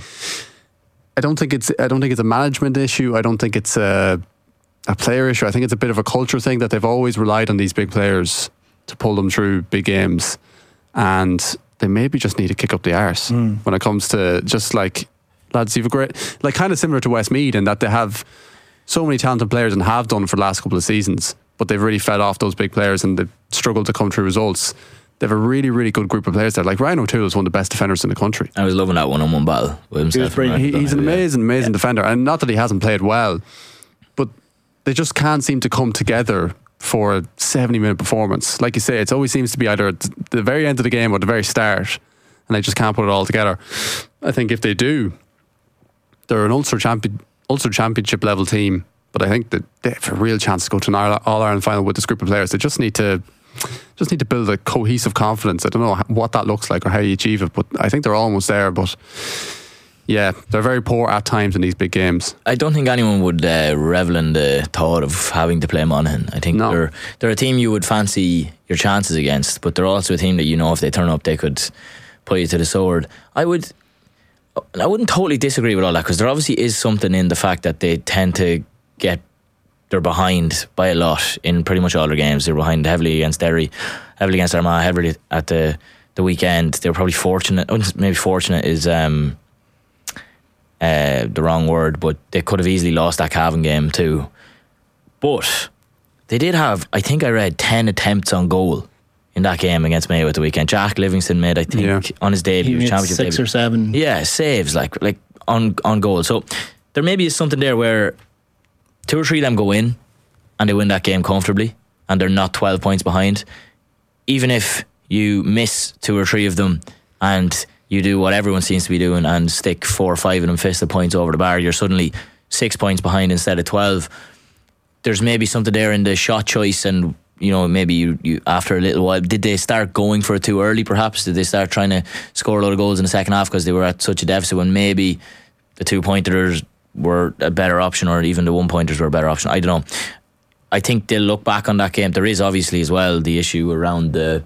I don't think it's I don't think it's a management issue. I don't think it's a a player issue. I think it's a bit of a culture thing that they've always relied on these big players to pull them through big games, and they maybe just need to kick up the arse mm. when it comes to just like lads. You've a great like kind of similar to Westmeath in that they have so many talented players and have done for the last couple of seasons, but they've really fed off those big players and they've struggled to come through results. They have a really, really good group of players there. Like Ryan O'Toole is one of the best defenders in the country. I was loving that one-on-one battle with himself. He was He, he's an amazing, amazing Yeah. defender. And not that he hasn't played well, but they just can't seem to come together for a seventy-minute performance. Like you say, it always seems to be either at the very end of the game or the very start, and they just can't put it all together. I think if they do, they're an Ulster, champion, Ulster Championship level team, but I think that they have a real chance to go to an All-Ireland final with this group of players. They just need to... Just need to build a cohesive confidence. I don't know what that looks like or how you achieve it, but I think they're almost there. But yeah, they're very poor at times in these big games. I don't think anyone would uh, revel in the thought of having to play Monaghan. I think No. they're they're a team you would fancy your chances against, but they're also a team that you know if they turn up, they could put you to the sword. I would, I wouldn't totally disagree with all that because there obviously is something in the fact that they tend to get. They're behind by a lot in pretty much all their games. They're behind heavily against Derry, heavily against Armagh, heavily at the, the weekend. They were probably fortunate. Maybe fortunate is um, uh, the wrong word, but they could have easily lost that Cavan game too. But they did have, I think I read, ten attempts on goal in that game against Mayo at the weekend. Jack Livingston made, I think, Yeah. on his debut, He made championship six debut. or seven. Yeah, saves like like on on goal. So there maybe is something there where two or three of them go in and they win that game comfortably, and they're not twelve points behind, even if you miss two or three of them and you do what everyone seems to be doing and stick four or five of them fist of points over the bar, you're suddenly six points behind instead of twelve. There's maybe something there in the shot choice, and you know, maybe you, you after a little while, did they start going for it too early perhaps? Did they start trying to score a lot of goals in the second half because they were at such a deficit, when maybe the two pointers were a better option, or even the one pointers were a better option? I don't know. I think they'll look back on that game. There is obviously as well the issue around the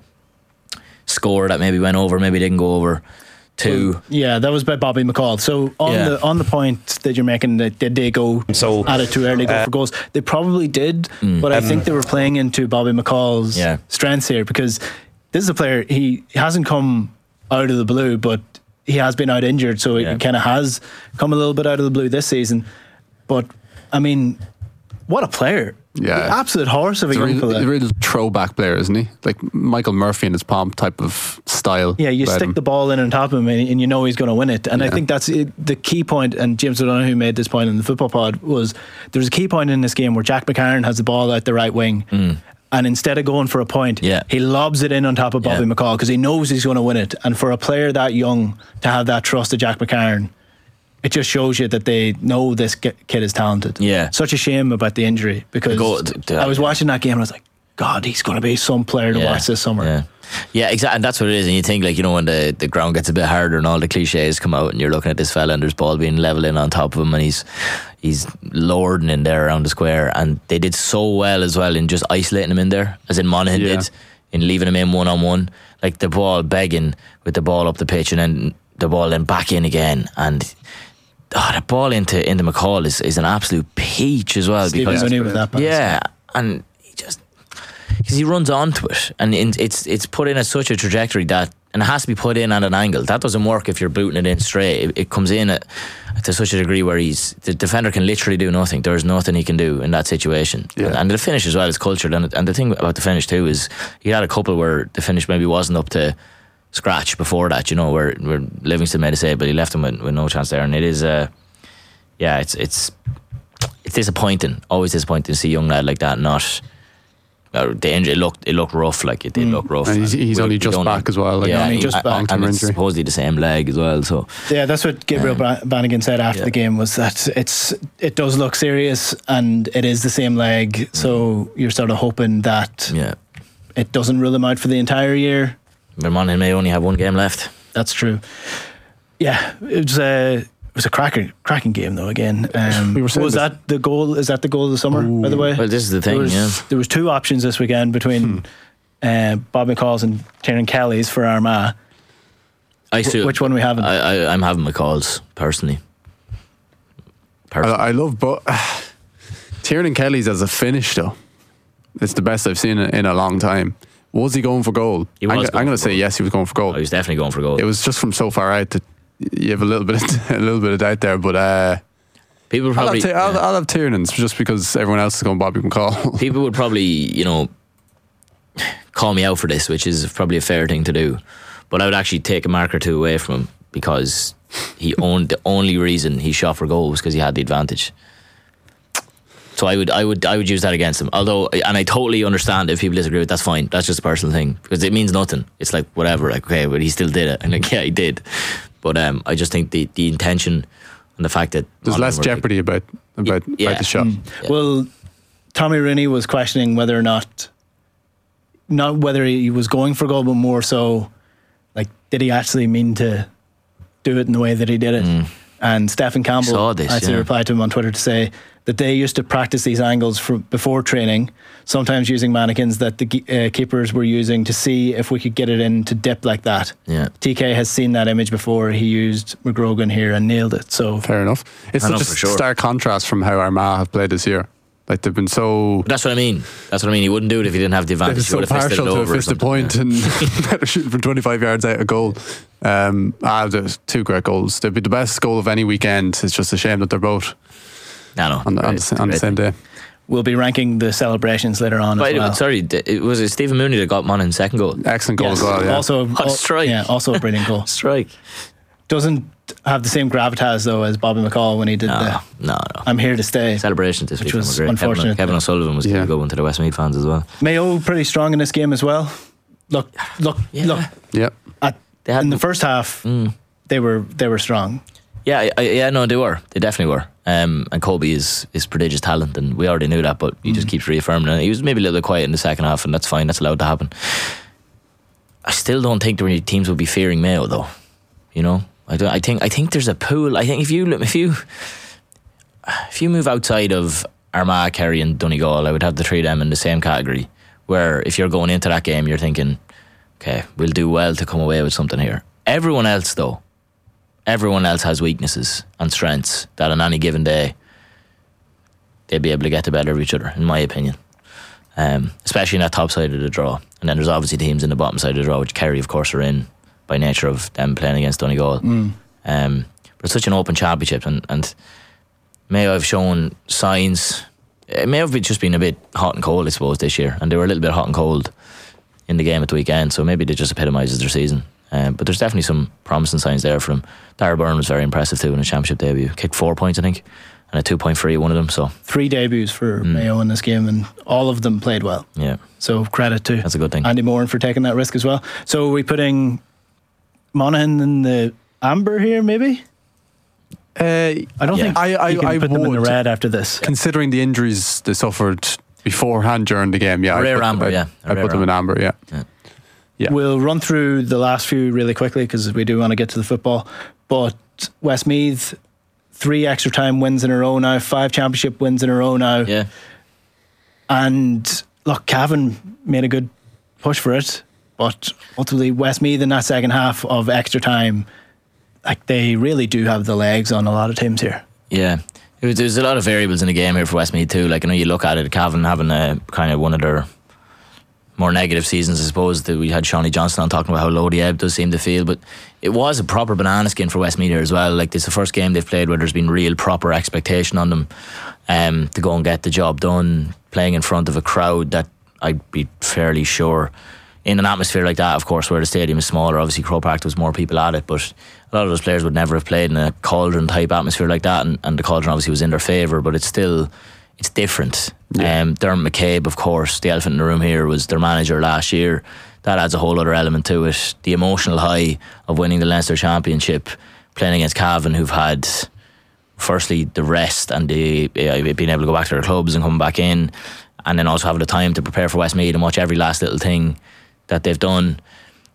score that maybe went over, maybe didn't go over too. Well, yeah, that was by Bobby McCall. So on Yeah. the on the point that you're making, that did they go So, at it too early, go uh, for goals? They probably did, but I think they were playing into Bobby McCall's Yeah. strengths here, because this is a player, he hasn't come out of the blue, but he has been out injured, so Yeah. he kind of has come a little bit out of the blue this season. But I mean, what a player! Yeah. The absolute horse of a He's a young real, fella. a real throwback player, isn't he? Like Michael Murphy in his pomp type of style. Yeah, you Led stick him. the ball in on top of him, and, and you know he's going to win it. And I Yeah. think that's it, the key point. And James O'Donoghue made this point in the football pod, was there's a key point in this game where Jack McCarron has the ball out the right wing, and instead of going for a point, Yeah. he lobs it in on top of Bobby Yeah. McCall, because he knows he's going to win it. And for a player that young to have that trust of Jack McCarron, it just shows you that they know this ki- kid is talented. Yeah. Such a shame about the injury, because Go- d- d- I was watching that game and I was like, God, he's going to be some player to watch this summer. Yeah, yeah, exactly. And that's what it is. And you think, like, you know, when the, the ground gets a bit harder and all the cliches come out, and you're looking at this fella and there's ball being leveled in on top of him, and he's he's lording in there around the square. And they did so well as well in just isolating him in there, as in Monaghan Yeah. did, in leaving him in one on one. Like the ball begging with the ball up the pitch, and then the ball then back in again. And oh, the ball into into McCall is, is an absolute peach as well. Stephen because Mooney with that pass. yeah, and he just, because he runs onto it, and in- it's it's put in at such a trajectory that, and it has to be put in at an angle that doesn't work if you're booting it in straight. It, it comes in at, to such a degree where he's the defender can literally do nothing. There's nothing he can do in that situation. Yeah. And, and the finish as well is cultured. And, and the thing about the finish too is he had a couple where the finish maybe wasn't up to scratch before that, you know, where, where Livingston made a save, but he left him with, with no chance there. And it is, uh, yeah, it's it's it's disappointing. Always disappointing to see a young lad like that not. Uh, the injury, it looked it looked rough. Like it did look rough. And he's- he's We- only we just don't- back as well, like, yeah, only he- just and- back. and Long-term it's injury. supposedly the same leg as well. So Yeah, that's what Gabriel Ba- Bannigan said after yeah. the game, was that it's it does look serious, and it is the same leg. So you're sort of hoping that yeah, it doesn't rule him out for the entire year. Monaghan may only have one game left. That's true. Yeah, it was a it was a cracking cracking game though. Again, um, We were saying was this- that the goal? Is that the goal of the summer? By the way, Well, this is the thing. there was, Yeah, there was two options this weekend between uh, Bob McCall's and Tiernan Kelly's for Armagh. I still, which one we having? I, I I'm having McCall's personally. I, Personally. I love, but Tiernan Kelly's as a finish though, it's the best I've seen in, in a long time. Was he going for goal? He I'm, was go- going I'm going for to say goal. yes, he was going for goal. I was definitely going for goal. It was just from so far out that you have a little bit, of, a little bit of doubt there. But uh, People would I'll, probably. have Ti- I'll, yeah. I'll have Tiernan's just because everyone else is going Bobby McCall. People would probably, you know, call me out for this, which is probably a fair thing to do. But I would actually take a mark or two away from him, because he owned the only reason he shot for goal was because he had the advantage. So I would, I would, I would use that against him. Although, and I totally understand if people disagree with that's fine. That's just a personal thing, because it means nothing. It's like whatever. Like, okay, but he still did it, and like, yeah, he did. But um, I just think the the intention and the fact that There's Monaghan less were like- jeopardy about about, Yeah. about the shot. Yeah. Well, Tommy Rooney was questioning whether or not, not whether he was going for goal, but more so, like, did he actually mean to do it in the way that he did it? And Stephen Campbell Saw this, actually yeah. replied to him on Twitter to say that they used to practice these angles for, before training, sometimes using mannequins that the ge- uh, keepers were using to see if we could get it in to dip like that. Yeah. T K has seen that image before. He used McGrogan here and nailed it. So Fair enough. It's I such know a for sure. stark contrast from how Armagh have played this year. Like they've been so But that's what I mean. That's what I mean. He wouldn't do it if he didn't have the they've advantage. been He so would have fisted partial it to a over or fist a something, point yeah. and better shooting from twenty-five yards out of goal. Um, ah, there's two great goals. They'd be the best goal of any weekend. It's just a shame that they're both No, no. on the, on the, sa- on the same day. we'll be ranking the celebrations later on But as it- well. sorry, d- it was it Stephen Mooney that got Monaghan's second goal. Excellent goal Yes. as well. Yeah. Also, What a strike. yeah, also a brilliant goal. Strike. Doesn't have the same gravitas though as Bobby McCall when he did No, the no, no. I'm here to stay Celebrations this which weekend was were great. unfortunate. Kevin, Kevin O'Sullivan was Yeah. a good one to the Westmeath fans as well. Mayo pretty strong in this game as well. Look, look, Yeah. look. Yeah. At, They had- in the first half, Mm. they were they were strong. Yeah, I, I, yeah, no, they were. They definitely were. Um, and Kobe is is prodigious talent, and we already knew that. But he just keeps reaffirming it. He was maybe a little bit quiet in the second half, and that's fine. That's allowed to happen. I still don't think the teams would be fearing Mayo, though. You know, I don't. I think I think there's a pool. I think if you if you if you move outside of Armagh, Kerry, and Donegal, I would have the three of them in the same category. Where if you're going into that game, you're thinking, okay, we'll do well to come away with something here. Everyone else, though. Everyone else has weaknesses and strengths that on any given day they'd be able to get the better of each other, in my opinion. Um, especially in that top side of the draw. And then there's obviously teams in the bottom side of the draw, which Kerry, of course, are in by nature of them playing against Donegal. Mm. Um, but it's such an open championship, and, and Mayo have shown signs. It may have just been a bit hot and cold, I suppose, this year, and they were a little bit hot and cold in the game at the weekend, so maybe they just epitomises their season. Um, but there's definitely some promising signs there for them. Dara Byrne was very impressive too in his championship debut. Kicked four points, I think, and a two point three one of them. So Three debuts for Mm. Mayo in this game, and all of them played well. yeah, So credit to that's a good thing. Andy Moran for taking that risk as well. So are we putting Monaghan in the amber here, maybe? Uh, I don't Yeah. think I- I- you can I put them in the would. red after this. Considering the injuries they suffered beforehand during the game, yeah, Rare I put, amber, I, yeah. A I rare put them in amber, yeah. Yeah. We'll run through the last few really quickly because we do want to get to the football. But Westmeath, three extra time wins in a row now, five championship wins in a row now. Yeah, And look, Cavan made a good push for it, but ultimately Westmeath in that second half of extra time, like they really do have the legs on a lot of teams here. yeah. There was, there was a lot of variables in the game here for Westmeath too. Like, I know you look at it, Cavan having a kind of one of their more negative seasons, I suppose. That we had Shawnee Johnson on talking about how low the ebb does seem to feel, but it was a proper banana skin for Westmeath here as well. Like, it's the first game they've played where there's been real proper expectation on them um, to go and get the job done, playing in front of a crowd that I'd be fairly sure in an atmosphere like that, of course, where the stadium is smaller. Obviously Croke Park there was more people at it, but a lot of those players would never have played in a cauldron type atmosphere like that, and, and the cauldron obviously was in their favour, but it's still it's different. Yeah. Um, Dermot McCabe, of course, the elephant in the room here, was their manager last year. That adds a whole other element to it. The emotional high of winning the Leinster Championship, playing against Cavan, who've had firstly the rest and the uh, being able to go back to their clubs and come back in, and then also having the time to prepare for Westmeath and watch every last little thing that they've done. And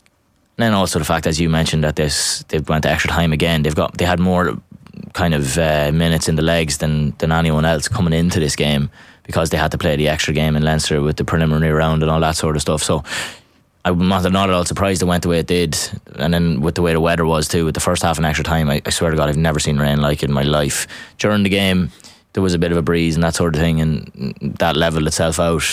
then also the fact, as you mentioned, that this they've went to extra time again. They've got they had more kind of uh, minutes in the legs than than anyone else coming into this game, because they had to play the extra game in Leinster with the preliminary round and all that sort of stuff. So I'm not, not at all surprised it went the way it did, and then with the way the weather was too, with the first half in extra time, I, I swear to God, I've never seen rain like it in my life. During the game, there was a bit of a breeze and that sort of thing, and that leveled itself out.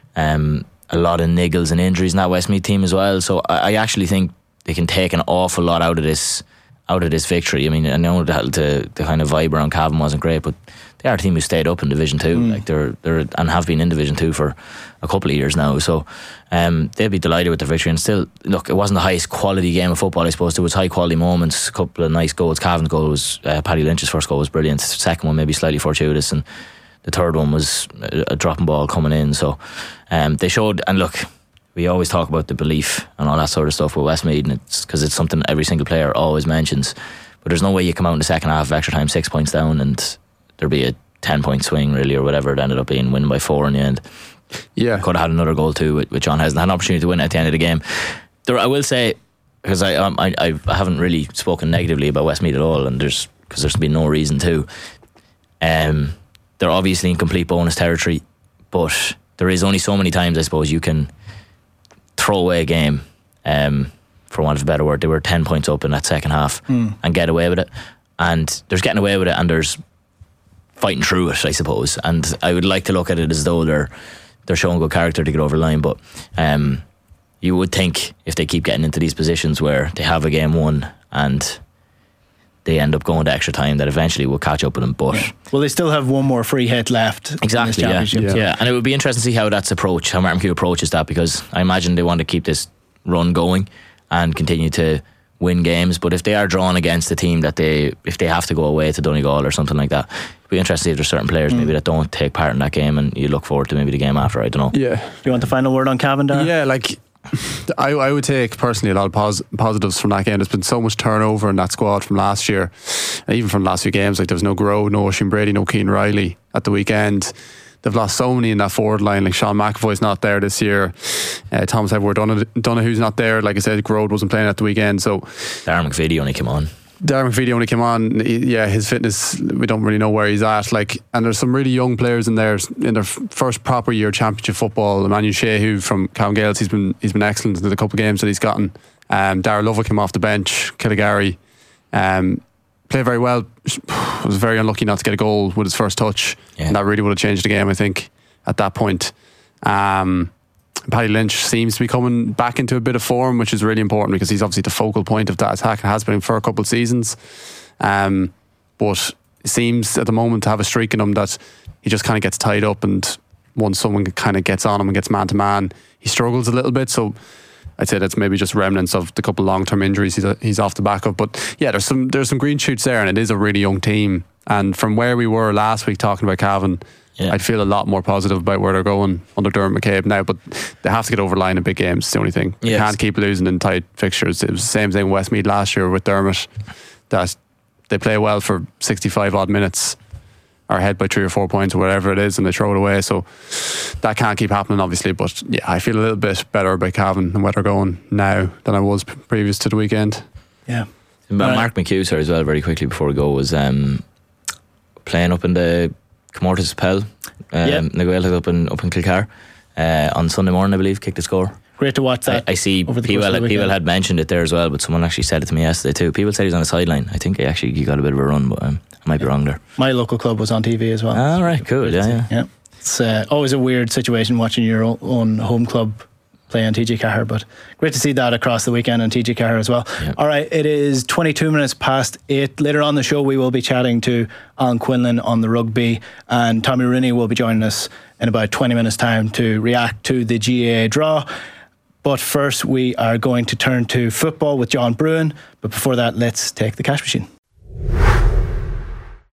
Um, a lot of niggles and injuries in that Westmeath team as well. So I, I actually think they can take an awful lot out of this, out of this victory. I mean, I know that the, the kind of vibe around Cavan wasn't great, but they are a team who stayed up in Division Two, mm. like they're they're and have been in Division Two for a couple of years now. So um, they'll be delighted with the victory. And still, look, it wasn't the highest quality game of football, I suppose. There was high quality moments, a couple of nice goals. Cavan's goal was uh, Paddy Lynch's first goal was brilliant. Second one maybe slightly fortuitous, and the third one was a, a dropping ball coming in. So um, they showed. And look, we always talk about the belief and all that sort of stuff with Westmeath, and it's because it's something every single player always mentions. But there's no way you come out in the second half of extra time six points down and there'd be a ten point swing really, or whatever it ended up being, winning by four in the end. Yeah, could have had another goal too with, with John Hesden, had an opportunity to win at the end of the game. There, I will say, because I, um, I I haven't really spoken negatively about Westmeath at all, and there's because there's been no reason to. Um, they're obviously in complete bonus territory, but there is only so many times I suppose you can throw away a game. Um, for want of a better word, they were ten points up in that second half mm. and get away with it. And there's getting away with it, and there's fighting through it, I suppose. And I would like to look at it as though they're they're showing good character to get over the line. But um, you would think if they keep getting into these positions where they have a game won and they end up going to extra time, that eventually will catch up with them. But yeah. Well, they still have one more free hit left. Exactly, yeah. yeah. yeah. And it would be interesting to see how that's approached, how Martin Q approaches that, because I imagine they want to keep this run going and continue to win games, but if they are drawn against a team that they, if they have to go away to Donegal or something like that, it'd be interesting to see if there's certain players mm. maybe that don't take part in that game and you look forward to maybe the game after. I don't know. Yeah. Do you want the final word on Cavan, Darragh? Yeah, like I, I would take personally a lot of pos- positives from that game. There's been so much turnover in that squad from last year, even from the last few games. Like there was no Grove, no Oisin Brady, no Keane Riley at the weekend. They've lost so many in that forward line. Like Sean McAvoy's not there this year. Uh, Thomas Edward Donohue's not there. Like I said, Grode wasn't playing at the weekend. So Darren McVitie only came on. Darren McVitie only came on. He, yeah, his fitness, we don't really know where he's at. Like, and there's some really young players in there in their f- first proper year championship football. Emmanuel Shehu from Cavan Gaels, he's been he's been excellent in the couple of games that he's gotten. Um, Darragh Lovett came off the bench. Killigary um, played very well. Was very unlucky not to get a goal with his first touch, yeah. and that really would have changed the game, I think, at that point. Um, Paddy Lynch seems to be coming back into a bit of form, which is really important because he's obviously the focal point of that attack and has been for a couple of seasons. Um, but it seems at the moment to have a streak in him that he just kind of gets tied up, and once someone kind of gets on him and gets man to man, he struggles a little bit. So I'd say that's maybe just remnants of the couple of long term injuries he's, he's off the back of. But yeah, there's some there's some green shoots there, and it is a really young team. And from where we were last week talking about Cavan, yeah. I'd feel a lot more positive about where they're going under Dermot McCabe now, but they have to get over the line in big games. It's the only thing. Yes. They can't keep losing in tight fixtures. It was the same thing Westmeath last year with Dermot, that they play well for sixty-five odd minutes, are ahead by three or four points or whatever it is, and they throw it away. So that can't keep happening, obviously. But yeah, I feel a little bit better about Cavan and where they're going now than I was previous to the weekend. Yeah. But Mark McHugh as well, very quickly before we go, was um, playing up in the Comortas Pell, um, yep. Naguel up in up in Kilcar uh, on Sunday morning, I believe, kicked the score. Great to watch that. I, I see people people had mentioned it there as well, but someone actually said it to me yesterday too. People said he was on the sideline. I think he actually he got a bit of a run, but um, I might be wrong there. My local club was on T V as well. All right, cool. Yeah, yeah. yeah. It's uh, always a weird situation watching your own home club play on T G Cahir, but great to see that across the weekend on T G Cahir as well. Yep. All right, it is twenty-two minutes past eight. Later on the show we will be chatting to Alan Quinlan on the rugby, and Tommy Rooney will be joining us in about twenty minutes time to react to the G A A draw. But first we are going to turn to football with John Bruin, but before that let's take the cash machine.